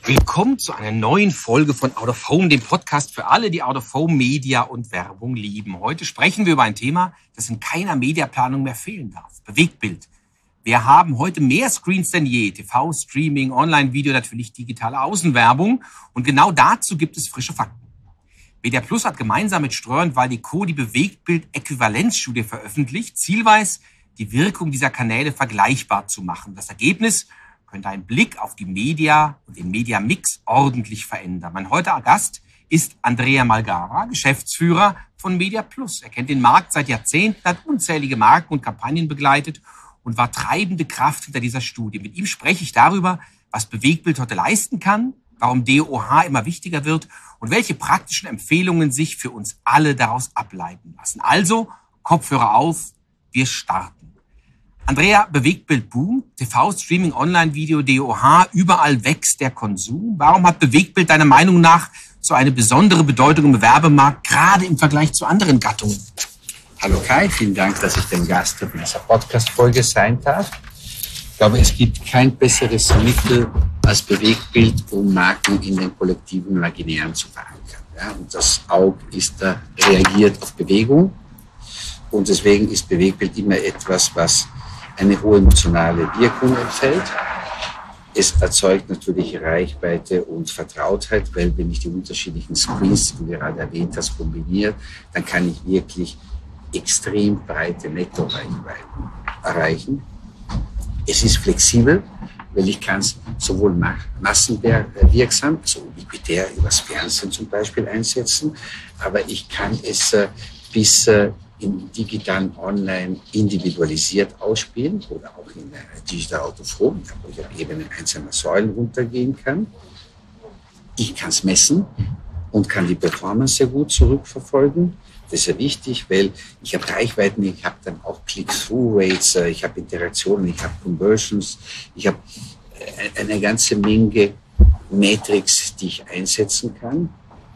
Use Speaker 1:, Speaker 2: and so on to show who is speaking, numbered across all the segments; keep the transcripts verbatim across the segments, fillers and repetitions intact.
Speaker 1: Willkommen zu einer neuen Folge von Out of Home, dem Podcast für alle, die Out of Home Media und Werbung lieben. Heute sprechen wir über ein Thema, das in keiner Mediaplanung mehr fehlen darf. Bewegtbild. Wir haben heute mehr Screens denn je. T V, Streaming, Online-Video, natürlich digitale Außenwerbung. Und genau dazu gibt es frische Fakten. MediaPlus hat gemeinsam mit Ströer und Waldeco die Bewegtbild-Äquivalenzstudie veröffentlicht. Ziel war es, die Wirkung dieser Kanäle vergleichbar zu machen. Das Ergebnis könnte ein Blick auf die Media und den Media-Mix ordentlich verändern. Mein heutiger Gast ist Andrea Malgara, Geschäftsführer von MediaPlus. Er kennt den Markt seit Jahrzehnten, hat unzählige Marken und Kampagnen begleitet und war treibende Kraft hinter dieser Studie. Mit ihm spreche ich darüber, was Bewegtbild heute leisten kann, warum D O H immer wichtiger wird und welche praktischen Empfehlungen sich für uns alle daraus ableiten lassen. Also, Kopfhörer auf, wir starten. Andrea, Bewegtbild boomt, T V, Streaming, Online-Video, D O H, überall wächst der Konsum. Warum hat Bewegtbild deiner Meinung nach so eine besondere Bedeutung im Werbemarkt, gerade im Vergleich zu anderen Gattungen?
Speaker 2: Hallo Kai, vielen Dank, dass ich dem Gast in dieser Podcast-Folge sein darf. Ich glaube, es gibt kein besseres Mittel als Bewegtbild, um Marken in den kollektiven Imaginären zu verankern. Ja, und das Auge ist da, reagiert auf Bewegung und deswegen ist Bewegtbild immer etwas, was eine hohe emotionale Wirkung entfällt. Es erzeugt natürlich Reichweite und Vertrautheit, weil wenn ich die unterschiedlichen Screens, die du gerade erwähnt hast, kombiniere, dann kann ich wirklich extrem breite Netto-Reichweiten erreichen. Es ist flexibel, weil ich kann es sowohl massenwirksam, so ubiquitär übers Fernsehen zum Beispiel einsetzen, aber ich kann es bis im digitalen Online individualisiert ausspielen oder auch in der Digital Out of Home, wo ich auf Ebene einzelner Säulen runtergehen kann. Ich kann es messen und kann die Performance sehr gut zurückverfolgen. Das ist ja wichtig, weil ich habe Reichweiten, ich habe dann auch Click-Through-Rates, ich habe Interaktionen, ich habe Conversions, ich habe eine ganze Menge Metrics, die ich einsetzen kann.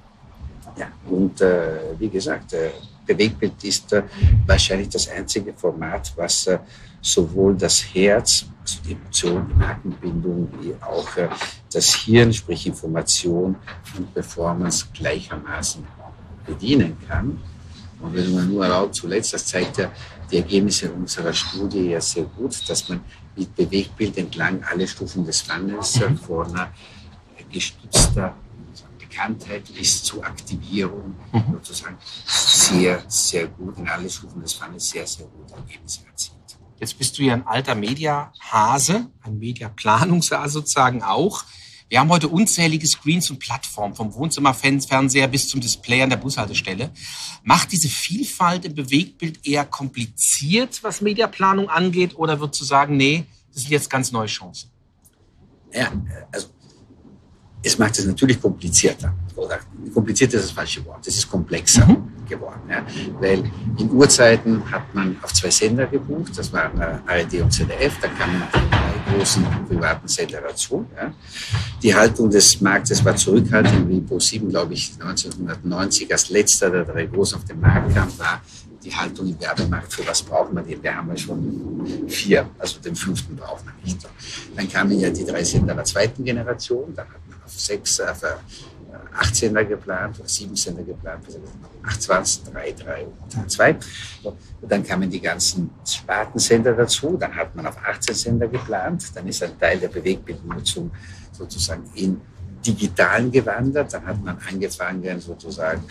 Speaker 2: Ja, und äh, wie gesagt, äh, Bewegtbild ist äh, wahrscheinlich das einzige Format, was äh, sowohl das Herz, also die Emotion, die Markenbindung, wie auch äh, das Hirn, sprich Information und Performance gleichermaßen bedienen kann. Und wenn man nur erlaubt, zuletzt, das zeigt ja die Ergebnisse unserer Studie ja sehr gut, dass man mit Bewegtbild entlang alle Stufen des Funnels mhm. von einer gestützter Bekanntheit bis zur Aktivierung mhm. sozusagen sehr, sehr gut in alle Stufen des Funnels sehr, sehr gute Ergebnisse erzielt.
Speaker 1: Jetzt bist du ja ein alter Media-Hase, ein Media-Planungshase sozusagen auch. Wir haben heute unzählige Screens und Plattformen, vom Wohnzimmerfernseher bis zum Display an der Bushaltestelle. Macht diese Vielfalt im Bewegtbild eher kompliziert, was Mediaplanung angeht, oder würdest du sagen, nee, das sind jetzt ganz neue Chancen?
Speaker 2: Ja, also es macht es natürlich komplizierter. Oder kompliziert ist das falsche Wort. Es ist komplexer mhm. geworden. Ja. Weil in Urzeiten hat man auf zwei Sender gebucht. Das waren A R D und Z D F. Da kamen die drei großen privaten Sender dazu. Ja. Die Haltung des Marktes war zurückhaltend. Wie ProSieben, glaube ich, neunzehnhundertneunzig als letzter der drei großen auf den Markt kam, war die Haltung im Werbemarkt. Für was brauchen wir den? Da haben wir schon vier. Also den fünften brauchen wir nicht. Dann kamen ja die drei Sender der zweiten Generation. Dann hat man auf sechs, auf acht Sender geplant, oder sieben Sender geplant, acht, zwanzig, drei, drei und zwei. Und dann kamen die ganzen Spartensender dazu, dann hat man auf achtzehn Sender geplant, dann ist ein Teil der Bewegtbildnutzung sozusagen in digitalen gewandert, dann hat man angefangen sozusagen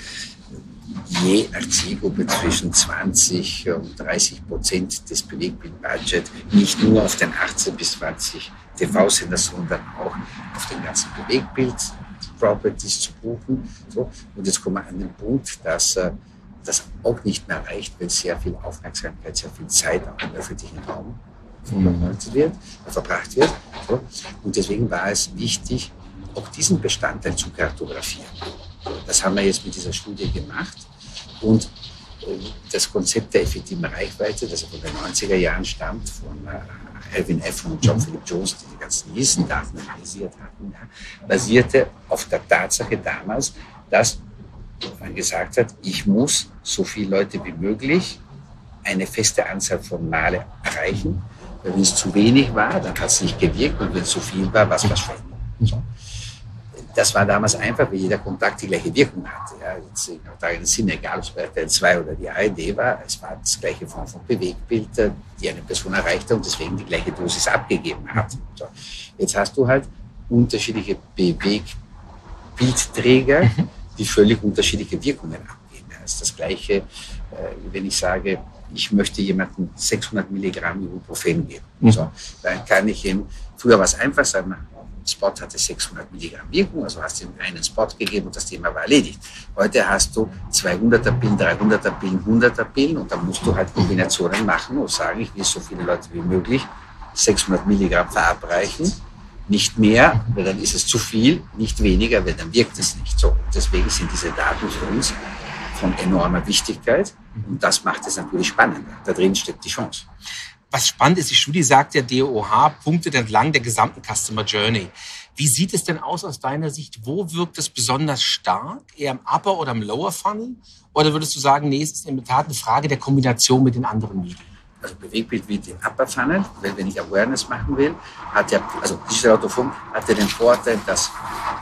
Speaker 2: je nach Zielgruppe zwischen zwanzig und dreißig Prozent des Bewegtbildbudgets nicht nur auf den achtzehn bis zwanzig T V-Sender, sondern auch auf den ganzen Bewegtbild-Properties zu buchen. So. Und jetzt kommen wir an den Punkt, dass äh, das auch nicht mehr reicht, weil sehr viel Aufmerksamkeit, sehr viel Zeit auch im öffentlichen Raum verbracht wird. Äh, verbracht wird. So. Und deswegen war es wichtig, auch diesen Bestandteil zu kartografieren. Das haben wir jetzt mit dieser Studie gemacht. Und das Konzept der effektiven Reichweite, das von den neunziger Jahren stammt, von Alvin Efron und John Philip Jones, die die ganzen Nielsen-Daten analysiert hatten, ja, basierte auf der Tatsache damals, dass man gesagt hat, ich muss so viele Leute wie möglich eine feste Anzahl von Male erreichen. Weil wenn es zu wenig war, dann hat es nicht gewirkt, und wenn es zu viel war, war es verschwendet. So. das war damals einfach, weil jeder Kontakt die gleiche Wirkung hatte. Ja. Jetzt in übertragenen Sinne, egal ob es bei R T L zwei oder die A R D war, es war das gleiche Form von Bewegtbild, die eine Person erreichte und deswegen die gleiche Dosis abgegeben hat. So. Jetzt hast du halt unterschiedliche Bewegbildträger, die völlig unterschiedliche Wirkungen abgeben. Das ist das Gleiche, wenn ich sage, ich möchte jemandem sechshundert Milligramm Ibuprofen geben. Mhm. So, dann kann ich ihm, früher war es einfach, sagen, ein Spot hatte sechshundert Milligramm Wirkung, also hast du ihm einen Spot gegeben und das Thema war erledigt. Heute hast du zweihunderter Pillen, dreihunderter Pillen, hunderter Pillen und dann musst du halt Kombinationen machen und sagen, ich will so viele Leute wie möglich sechshundert Milligramm verabreichen. Nicht mehr, weil dann ist es zu viel, nicht weniger, weil dann wirkt es nicht so. Deswegen sind diese Daten für uns von enormer Wichtigkeit und das macht es natürlich spannender. Da drin steckt die Chance.
Speaker 1: Was spannend ist, die Studie sagt, der D O H punktet entlang der gesamten Customer Journey. Wie sieht es denn aus aus deiner Sicht? Wo wirkt es besonders stark? Eher im Upper oder im Lower Funnel? Oder würdest du sagen, nee, es ist in der Tat eine Frage der Kombination mit den anderen Medien?
Speaker 2: Also Bewegtbild wird im Upper Funnel, weil wenn ich Awareness machen will, hat ja, also Digital Out of Home hat ja den Vorteil, dass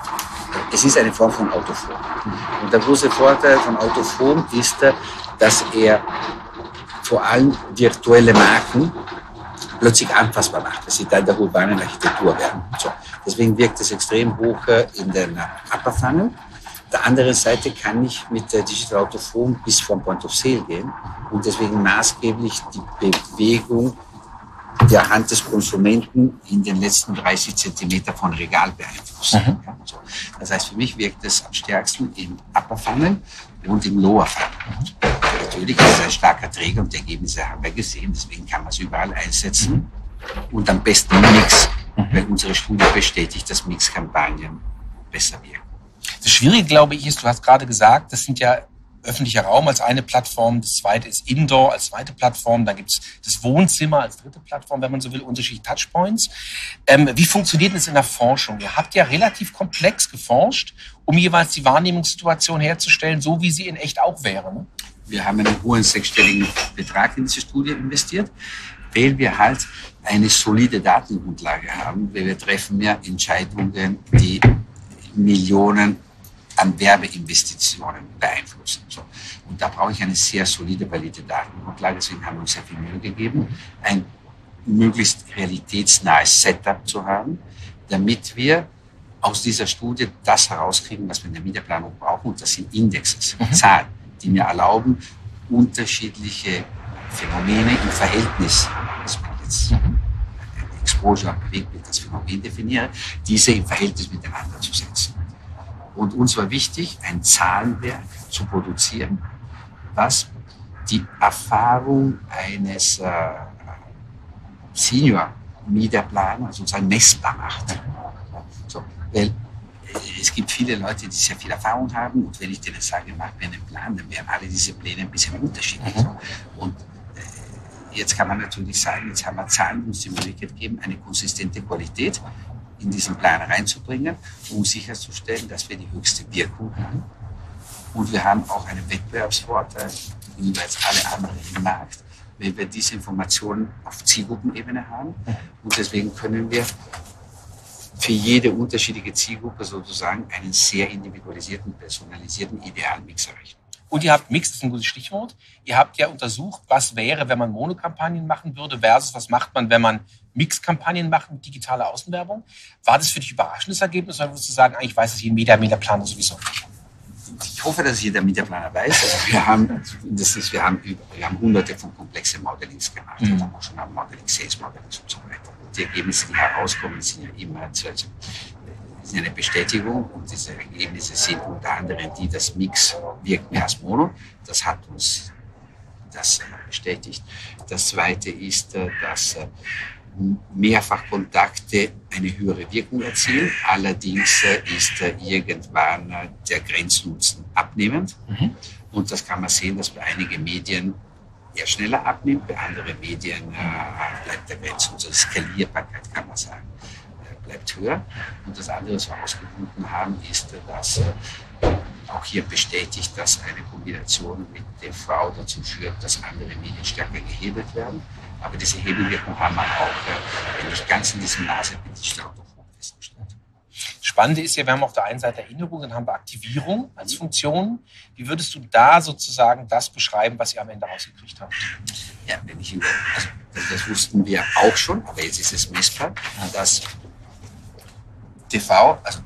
Speaker 2: es ist eine Form von Out of Home. Und der große Vorteil von Out of Home ist, dass er vor allem virtuelle Marken plötzlich anfassbar macht, dass sie Teil der urbanen Architektur werden. So. Deswegen wirkt es extrem hoch in den Upper Funnel. Der anderen Seite kann ich mit der Digital Out of Home bis vom Point of Sale gehen und deswegen maßgeblich die Bewegung der Hand des Konsumenten in den letzten dreißig Zentimeter von Regal beeinflussen. Mhm. Ja, so. Das heißt, für mich wirkt es am stärksten im Upper Funnel und im Lower Funnel. Mhm. Natürlich ist es ein starker Träger und die Ergebnisse haben wir gesehen, deswegen kann man es überall einsetzen. Mhm. Und am besten Mix, mhm. weil unsere Studie bestätigt, dass Mixkampagnen besser wirken.
Speaker 1: Das Schwierige, glaube ich, ist, du hast gerade gesagt, das sind ja öffentlicher Raum als eine Plattform, das zweite ist Indoor als zweite Plattform, dann gibt es das Wohnzimmer als dritte Plattform, wenn man so will, unterschiedliche Touchpoints. Ähm, wie funktioniert das in der Forschung? Ihr habt ja relativ komplex geforscht, um jeweils die Wahrnehmungssituation herzustellen, so wie sie in echt auch wäre. Ne?
Speaker 2: Wir haben einen hohen sechsstelligen Betrag in diese Studie investiert, weil wir halt eine solide Datengrundlage haben, weil wir treffen mehr Entscheidungen, die Millionen an Werbeinvestitionen beeinflussen. So. Und da brauche ich eine sehr solide, valide Datengrundlage. Deswegen haben wir uns sehr viel Mühe gegeben, ein möglichst realitätsnahes Setup zu haben, damit wir aus dieser Studie das herauskriegen, was wir in der Mediaplanung brauchen. Und das sind Indexes, mhm. Zahlen, die mir erlauben, unterschiedliche Phänomene im Verhältnis, dass man jetzt mhm. Exposure und Bewegtbild als Phänomen definiere, diese im Verhältnis miteinander zu setzen. Und uns war wichtig, ein Zahlenwerk zu produzieren, was die Erfahrung eines äh, Senior-Media-Planers sozusagen messbar macht. So, weil es gibt viele Leute, die sehr viel Erfahrung haben und wenn ich denen sage, mach mir einen Plan, dann wären alle diese Pläne ein bisschen unterschiedlich. Mhm. Und äh, jetzt kann man natürlich sagen, jetzt haben wir Zahlen, die uns die Möglichkeit geben, eine konsistente Qualität in diesen Plan reinzubringen, um sicherzustellen, dass wir die höchste Wirkung haben. Und wir haben auch einen Wettbewerbsvorteil gegenüber jetzt alle anderen im Markt, weil wir diese Informationen auf Zielgruppenebene haben. Und deswegen können wir für jede unterschiedliche Zielgruppe sozusagen einen sehr individualisierten, personalisierten Idealmix erreichen.
Speaker 1: Und ihr habt Mix, das ist ein gutes Stichwort. Ihr habt ja untersucht, was wäre, wenn man Monokampagnen machen würde versus was macht man, wenn man Mixkampagnen macht mit digitaler Außenwerbung. War das für dich ein überraschendes Ergebnis oder würdest du sagen, eigentlich weiß es jeder Media, Mediaplaner sowieso nicht?
Speaker 2: Ich hoffe, dass jeder Mediaplaner weiß. Also wir, haben, das ist, wir, haben über, wir haben hunderte von komplexen Modellings gemacht. Mhm. Wir haben auch schon am Modeling, Sales Modellings und so weiter. Und die Ergebnisse, die herauskommen, sind ja immer also, sind eine Bestätigung und diese Ergebnisse sind unter anderem die, dass Mix wirkt mehr als Mono. Das hat uns das bestätigt. Das Zweite ist, dass Mehrfachkontakte eine höhere Wirkung erzielen. Allerdings ist irgendwann der Grenznutzen abnehmend. Mhm. Und das kann man sehen, dass bei einigen Medien eher schneller abnimmt, bei anderen Medien äh, bleibt der Grenznutzen, also Skalierbarkeit kann man sagen, äh, bleibt höher. Und das andere, was wir ausgefunden haben, ist, dass äh, auch hier bestätigt, dass eine Kombination mit T V dazu führt, dass andere Medien stärker gehebelt werden. Aber diese Hebelwirkung haben wir auch, äh, wenn nicht ganz in diesem Maße, mit Digital Out of Home festgestellt.
Speaker 1: Spannende ist ja, wir haben auf der einen Seite Erinnerung, dann haben wir Aktivierung als Funktion. Wie würdest du da sozusagen das beschreiben, was ihr am Ende rausgekriegt habt?
Speaker 2: Ja, wenn ich, also das wussten wir auch schon, aber jetzt ist es messbar, dass T V, also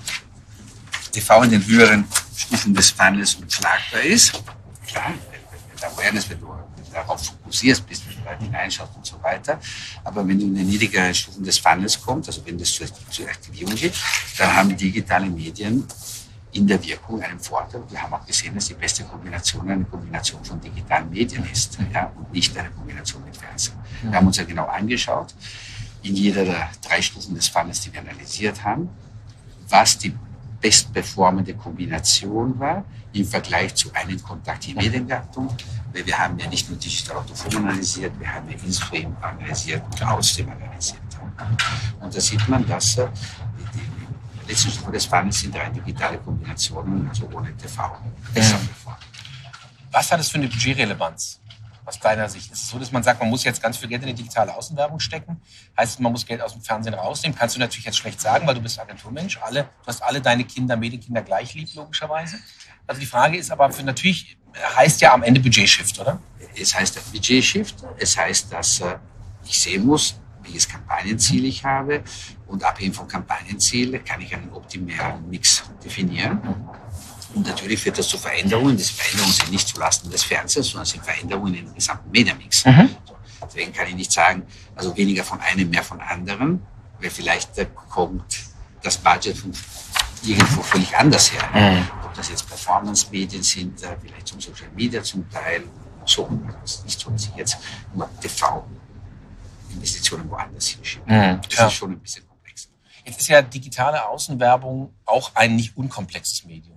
Speaker 2: T V in den höheren Stufen des Funnels umschlagbar ist. Klar, wenn du Awareness, wenn du darauf fokussierst, bis du da hineinschaust und so weiter. Aber wenn du in den niedrigeren Stufen des Funnels kommst, also wenn das zur, zur Aktivierung geht, dann haben digitale Medien in der Wirkung einen Vorteil. Wir haben auch gesehen, dass die beste Kombination eine Kombination von digitalen Medien ist, ja, und nicht eine Kombination mit Fernsehen. Wir haben uns ja genau angeschaut, in jeder der drei Stufen des Funnels, die wir analysiert haben, was die bestperformende Kombination war im Vergleich zu einem Kontakt in Mediengattung, weil wir haben ja nicht nur Digital Out of Home analysiert, wir haben ja In-Stream analysiert und Out-Stream analysiert. Und da sieht man, dass äh, die, die letzten Stufen des Funnels sind rein digitale Kombinationen, also ohne T V, besser performen.
Speaker 1: Was hat das für eine Budgetrelevanz aus deiner Sicht? Ist es so, dass man sagt, man muss jetzt ganz viel Geld in die digitale Außenwerbung stecken? Heißt es, man muss Geld aus dem Fernsehen rausnehmen? Kannst du natürlich jetzt schlecht sagen, weil du bist Agenturmensch. Alle, du hast alle deine Kinder, Medienkinder gleich lieb, logischerweise. Also die Frage ist aber, für natürlich heißt ja am Ende Budget-Shift, oder?
Speaker 2: Es heißt Budget-Shift. Es heißt, dass äh, ich sehen muss, welches Kampagnenziel ich habe. Und abhängig vom Kampagnenziel kann ich einen optimalen Mix definieren. Und natürlich führt das zu Veränderungen. Diese Veränderungen sind nicht zulasten des Fernsehens, sondern sind Veränderungen im gesamten Mediamix. Mhm. So, deswegen kann ich nicht sagen, also weniger von einem, mehr von anderen, weil vielleicht äh, kommt das Budget von irgendwo völlig anders her. Mhm. Ob das jetzt Performance-Medien sind, äh, vielleicht zum Social Media zum Teil, so. Es ist nicht so, dass ich jetzt nur T V-Investitionen woanders hinschiebe. Mhm. Das ja. ist schon ein bisschen komplexer.
Speaker 1: Jetzt ist ja digitale Außenwerbung auch ein nicht unkomplexes Medium.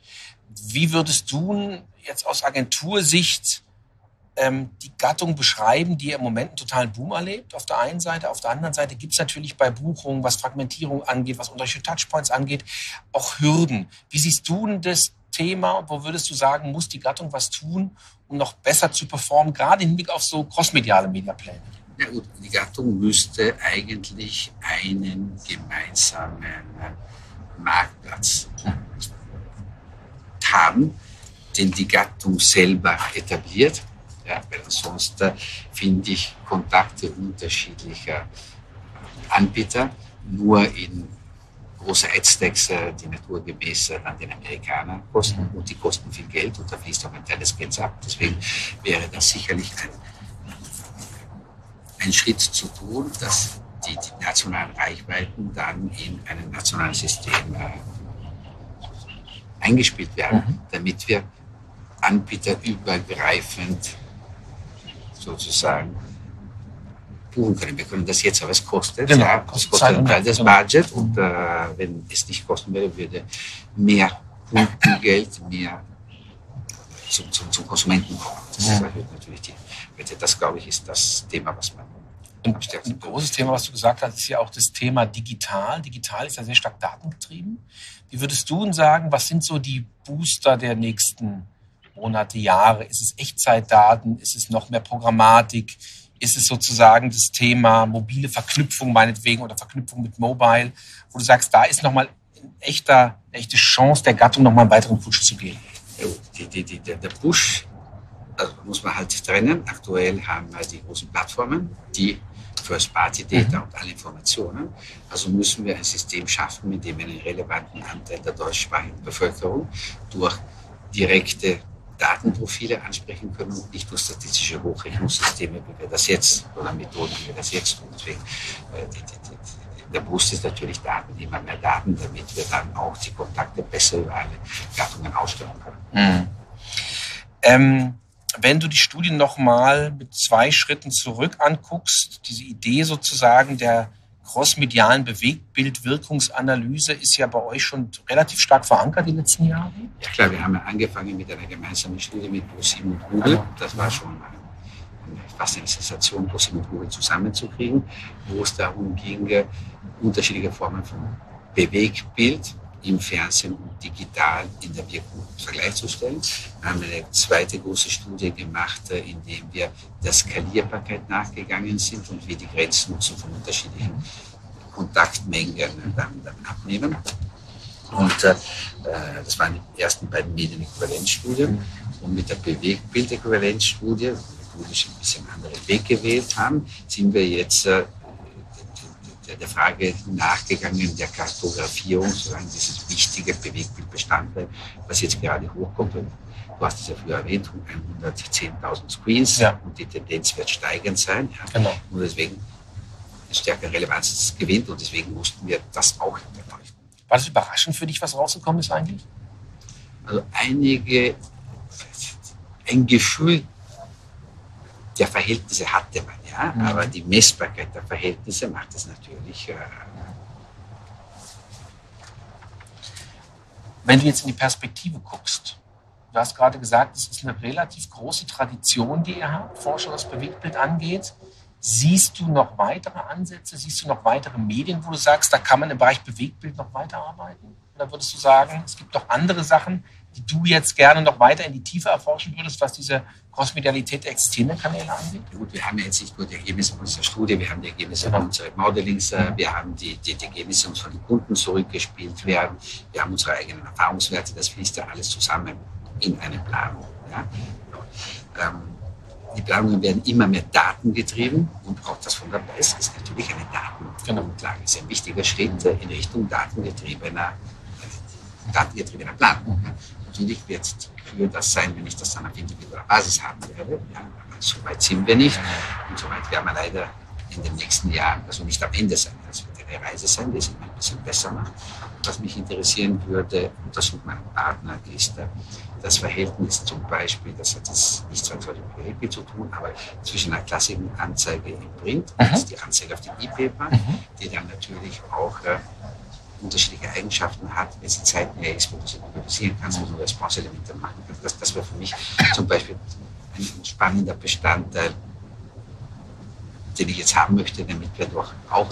Speaker 1: Wie würdest du jetzt aus Agentursicht ähm, die Gattung beschreiben, die im Moment einen totalen Boom erlebt, auf der einen Seite. Auf der anderen Seite gibt es natürlich bei Buchungen, was Fragmentierung angeht, was unterschiedliche Touchpoints angeht, auch Hürden. Wie siehst du denn das Thema und wo würdest du sagen, muss die Gattung was tun, um noch besser zu performen, gerade im Hinblick auf so crossmediale Mediapläne?
Speaker 2: Ja gut, die Gattung müsste eigentlich einen gemeinsamen Marktplatz haben, den die Gattung selber etabliert. Ja, weil sonst äh, finde ich Kontakte unterschiedlicher Anbieter nur in große Ad-Stacks, äh, die naturgemäß äh, an den Amerikanern kosten und die kosten viel Geld und da fließt auch ein Teil des Gelds ab. Deswegen wäre das sicherlich ein, ein Schritt zu tun, dass die, die nationalen Reichweiten dann in einem nationalen System äh, eingespielt werden, mhm. damit wir anbieterübergreifend sozusagen buchen können. Wir können das jetzt, aber es kostet.
Speaker 1: Genau.
Speaker 2: Ja, es kostet einen Teil des Budget und äh, wenn es nicht kosten würde, würde mehr Kundengeld, mehr zum, zum, zum Konsumenten kommen. Das ja. erhöht natürlich die Wette. Das, glaube ich, ist das Thema, was man
Speaker 1: Und ein großes Thema, was du gesagt hast, ist ja auch das Thema digital. Digital ist ja sehr stark datengetrieben. Wie würdest du denn sagen, was sind so die Booster der nächsten Monate, Jahre? Ist es Echtzeitdaten? Ist es noch mehr Programmatik? Ist es sozusagen das Thema mobile Verknüpfung meinetwegen oder Verknüpfung mit Mobile, wo du sagst, da ist nochmal ein echter, eine echte Chance der Gattung, nochmal einen weiteren Push zu geben?
Speaker 2: Die, die, die, der Push, also muss man halt trennen. Aktuell haben wir die großen Plattformen, die First-Party-Data mhm. und alle Informationen. Also müssen wir ein System schaffen, mit dem wir einen relevanten Anteil der deutschsprachigen Bevölkerung durch direkte Datenprofile ansprechen können und nicht durch statistische Hochrechnungssysteme, wie wir das jetzt, oder Methoden, wie wir das jetzt tun. Deswegen, äh, die, die, die, der Boost ist natürlich Daten, immer mehr Daten, damit wir dann auch die Kontakte besser über alle Gattungen ausstellen können.
Speaker 1: Mhm. Ähm Wenn du die Studie nochmal mit zwei Schritten zurück anguckst, diese Idee sozusagen der crossmedialen Bewegtbildwirkungsanalyse ist ja bei euch schon relativ stark verankert die letzten Jahre.
Speaker 2: Ja klar, wir haben ja angefangen mit einer gemeinsamen Studie mit ProSieben und Google. Das war schon eine, fast eine Sensation, ProSieben und Google zusammenzukriegen, wo es darum ging, unterschiedliche Formen von Bewegtbild im Fernsehen und digital in der Wirkung im Vergleich zu stellen. Wir haben eine zweite große Studie gemacht, in der wir der Skalierbarkeit nachgegangen sind und wie die Grenznutzen von unterschiedlichen Kontaktmengen dann, dann abnehmen. Und äh, das waren die ersten beiden Medienäquivalenzstudien. Und mit der Bewegtbild-Äquivalenzstudie, wo wir ein bisschen anderen Weg gewählt haben, sind wir jetzt äh, der, der Frage nachgegangen, der Kartografierung, sozusagen dieses wichtige Bewegtbildbestandteil, was jetzt gerade hochkommt. Du hast es ja früher erwähnt, hundertzehntausend Screens, ja. Und die Tendenz wird steigend sein. Ja. Genau. Und deswegen eine stärkere Relevanz gewinnt und deswegen mussten wir das auch hinterleuchten.
Speaker 1: War das überraschend für dich, was rausgekommen ist eigentlich?
Speaker 2: Also einige, ein Gefühl der Verhältnisse hatte man, ja, mhm. aber die Messbarkeit der Verhältnisse macht es natürlich. Äh,
Speaker 1: Wenn du jetzt in die Perspektive guckst, du hast gerade gesagt, es ist eine relativ große Tradition, die ihr habt, Forschung, was Bewegtbild angeht. Siehst du noch weitere Ansätze, siehst du noch weitere Medien, wo du sagst, da kann man im Bereich Bewegtbild noch weiterarbeiten? Oder würdest du sagen, es gibt noch andere Sachen, die du jetzt gerne noch weiter in die Tiefe erforschen würdest, was diese Crossmedialität der existierenden Kanäle angeht?
Speaker 2: Ja gut, wir haben ja jetzt nicht nur die Ergebnisse unserer Studie, wir haben die Ergebnisse genau. unseres Modelings, wir haben die, die, die Ergebnisse uns von den Kunden zurückgespielt werden, wir haben unsere eigenen Erfahrungswerte, das fließt ja alles zusammen in eine Planung. Ja? Ähm, die Planungen werden immer mehr datengetrieben und auch das von der B E S ist natürlich eine Datengrundlage. Das ist ein wichtiger Schritt in Richtung datengetriebener, datengetriebener Planung. Mhm. Natürlich wird die Kür das sein, wenn ich das dann auf individueller Basis haben werde. Ja, aber so weit sind wir nicht und so weit werden wir leider in den nächsten Jahren, also nicht am Ende sein. Das wird eine Reise sein, die es immer ein bisschen besser macht. Was mich interessieren würde, und das mit meinem Partner, ist das Verhältnis zum Beispiel, das hat jetzt nichts mit Bewegtbild zu tun, aber zwischen einer klassischen Anzeige im Print und mhm. die Anzeige auf dem E-Paper, mhm. die dann natürlich auch äh, unterschiedliche Eigenschaften hat, wenn sie zeitnah ist, wo du sie analysieren kannst, wo du Response-Elemente machen kannst. Das, das wäre für mich zum Beispiel ein spannender Bestandteil, den ich jetzt haben möchte, damit wir doch auch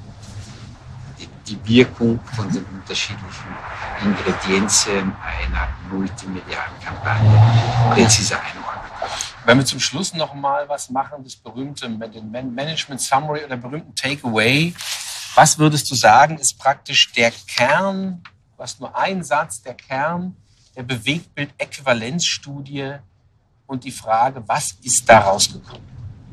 Speaker 2: die, die Wirkung von den unterschiedlichen Ingredienzien einer multimedialen Kampagne präziser einordnen können.
Speaker 1: Wenn wir zum Schluss noch mal was machen, das berühmte Management Summary oder berühmten Takeaway, was würdest du sagen, ist praktisch der Kern, was nur ein Satz, der Kern der Bewegtbild-Äquivalenzstudie und die Frage, was ist da rausgekommen?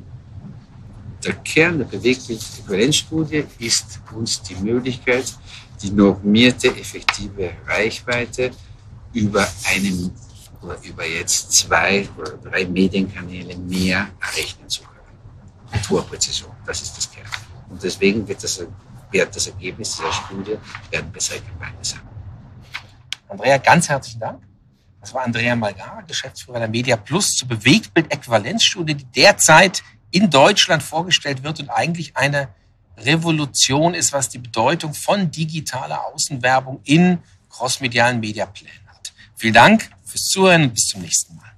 Speaker 2: Der Kern der Bewegtbild-Äquivalenzstudie ist uns die Möglichkeit, die normierte, effektive Reichweite über einen oder über jetzt zwei oder drei Medienkanäle mehr errechnen zu können. Mit hoher Präzision, das ist das Kern. Und deswegen wird das, wird das Ergebnis dieser Studie werden bessere Kampagnen sein.
Speaker 1: Andrea, ganz herzlichen Dank. Das war Andrea Malgara, Geschäftsführer der Media Plus zur Bewegtbild-Äquivalenzstudie, die derzeit in Deutschland vorgestellt wird und eigentlich eine Revolution ist, was die Bedeutung von digitaler Außenwerbung in crossmedialen Mediaplänen hat. Vielen Dank fürs Zuhören und bis zum nächsten Mal.